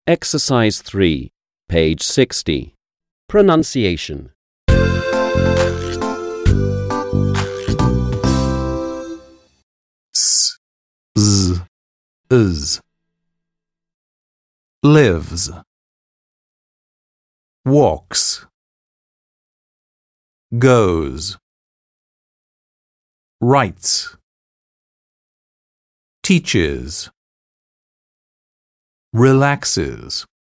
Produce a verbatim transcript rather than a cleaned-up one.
Exercise three, page sixty. Pronunciation. S, z, is. Lives. Walks. Goes. Writes. Teaches. Relaxes.